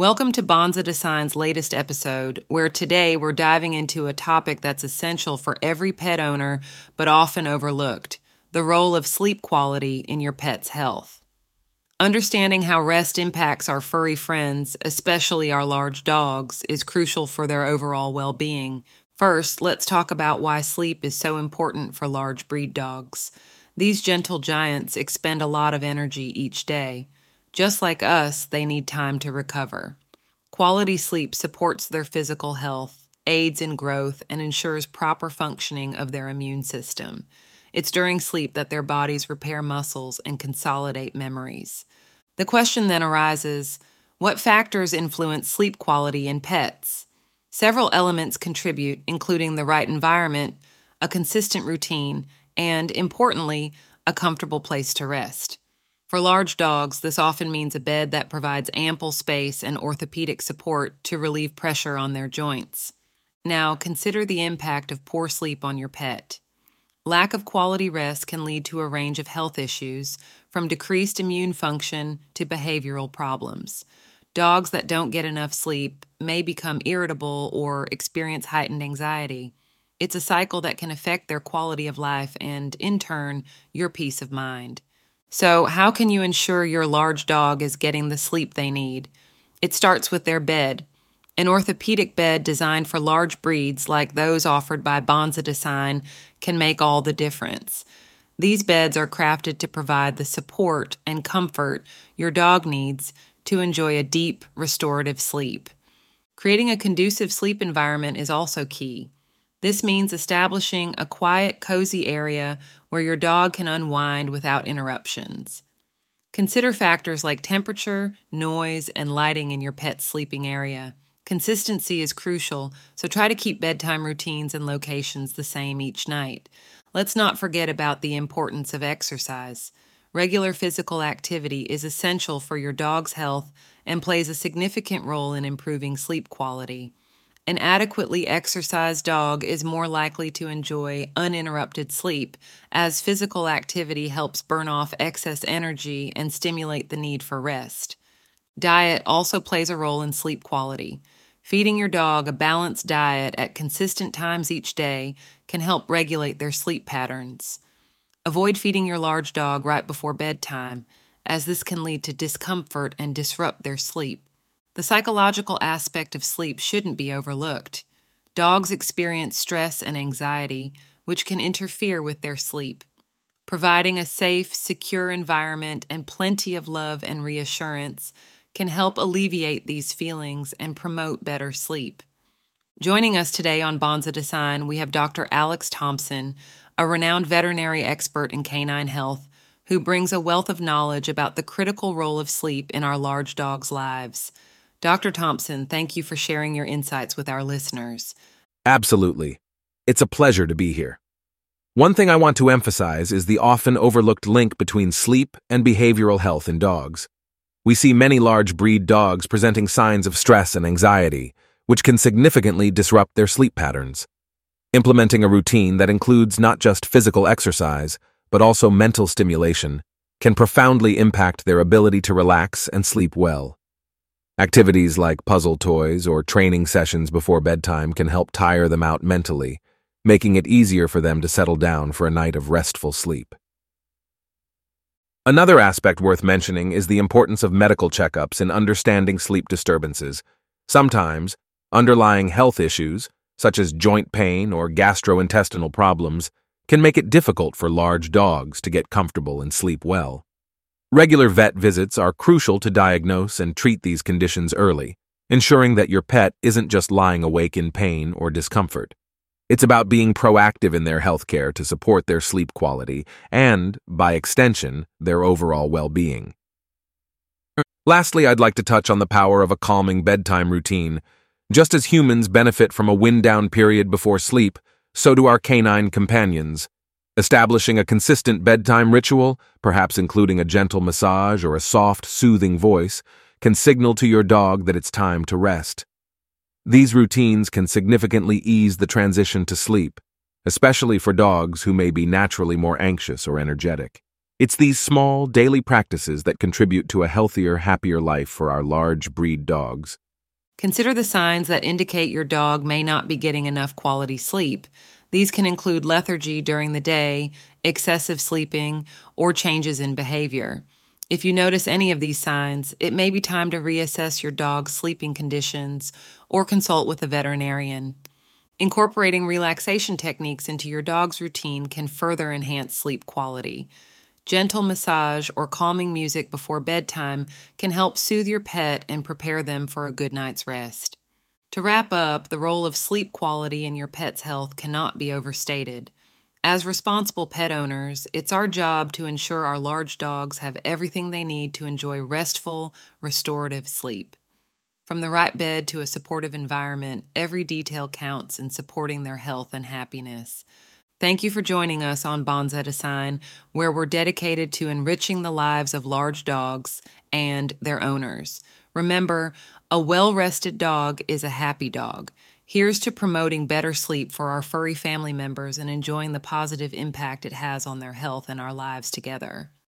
Welcome to Bonza Design's latest episode, where today we're diving into a topic that's essential for every pet owner but often overlooked: the role of sleep quality in your pet's health. Understanding how rest impacts our furry friends, especially our large dogs, is crucial for their overall well-being. First, let's talk about why sleep is so important for large breed dogs. These gentle giants expend a lot of energy each day. Just like us, they need time to recover. Quality sleep supports their physical health, aids in growth, and ensures proper functioning of their immune system. It's during sleep that their bodies repair muscles and consolidate memories. The question then arises, what factors influence sleep quality in pets? Several elements contribute, including the right environment, a consistent routine, and, importantly, a comfortable place to rest. For large dogs, this often means a bed that provides ample space and orthopedic support to relieve pressure on their joints. Now, consider the impact of poor sleep on your pet. Lack of quality rest can lead to a range of health issues, from decreased immune function to behavioral problems. Dogs that don't get enough sleep may become irritable or experience heightened anxiety. It's a cycle that can affect their quality of life and, in turn, your peace of mind. So, how can you ensure your large dog is getting the sleep they need? It starts with their bed. An orthopedic bed designed for large breeds, like those offered by Bonza Design, can make all the difference. These beds are crafted to provide the support and comfort your dog needs to enjoy a deep, restorative sleep. Creating a conducive sleep environment is also key. This means establishing a quiet, cozy area where your dog can unwind without interruptions. Consider factors like temperature, noise, and lighting in your pet's sleeping area. Consistency is crucial, so try to keep bedtime routines and locations the same each night. Let's not forget about the importance of exercise. Regular physical activity is essential for your dog's health and plays a significant role in improving sleep quality. An adequately exercised dog is more likely to enjoy uninterrupted sleep, as physical activity helps burn off excess energy and stimulate the need for rest. Diet also plays a role in sleep quality. Feeding your dog a balanced diet at consistent times each day can help regulate their sleep patterns. Avoid feeding your large dog right before bedtime, as this can lead to discomfort and disrupt their sleep. The psychological aspect of sleep shouldn't be overlooked. Dogs experience stress and anxiety, which can interfere with their sleep. Providing a safe, secure environment and plenty of love and reassurance can help alleviate these feelings and promote better sleep. Joining us today on Bonza Design, we have Dr. Alex Thompson, a renowned veterinary expert in canine health, who brings a wealth of knowledge about the critical role of sleep in our large dogs' lives. Dr. Thompson, thank you for sharing your insights with our listeners. Absolutely. It's a pleasure to be here. One thing I want to emphasize is the often overlooked link between sleep and behavioral health in dogs. We see many large breed dogs presenting signs of stress and anxiety, which can significantly disrupt their sleep patterns. Implementing a routine that includes not just physical exercise, but also mental stimulation, can profoundly impact their ability to relax and sleep well. Activities like puzzle toys or training sessions before bedtime can help tire them out mentally, making it easier for them to settle down for a night of restful sleep. Another aspect worth mentioning is the importance of medical checkups in understanding sleep disturbances. Sometimes, underlying health issues, such as joint pain or gastrointestinal problems, can make it difficult for large dogs to get comfortable and sleep well. Regular vet visits are crucial to diagnose and treat these conditions early, ensuring that your pet isn't just lying awake in pain or discomfort. It's about being proactive in their healthcare to support their sleep quality and, by extension, their overall well-being. Lastly, I'd like to touch on the power of a calming bedtime routine. Just as humans benefit from a wind-down period before sleep, so do our canine companions. Establishing a consistent bedtime ritual, perhaps including a gentle massage or a soft, soothing voice, can signal to your dog that it's time to rest. These routines can significantly ease the transition to sleep, especially for dogs who may be naturally more anxious or energetic. It's these small, daily practices that contribute to a healthier, happier life for our large breed dogs. Consider the signs that indicate your dog may not be getting enough quality sleep. These can include lethargy during the day, excessive sleeping, or changes in behavior. If you notice any of these signs, it may be time to reassess your dog's sleeping conditions or consult with a veterinarian. Incorporating relaxation techniques into your dog's routine can further enhance sleep quality. Gentle massage or calming music before bedtime can help soothe your pet and prepare them for a good night's rest. To wrap up, the role of sleep quality in your pet's health cannot be overstated. As responsible pet owners, it's our job to ensure our large dogs have everything they need to enjoy restful, restorative sleep. From the right bed to a supportive environment, every detail counts in supporting their health and happiness. Thank you for joining us on Bonds at a Sign, where we're dedicated to enriching the lives of large dogs and their owners. Remember, a well-rested dog is a happy dog. Here's to promoting better sleep for our furry family members and enjoying the positive impact it has on their health and our lives together.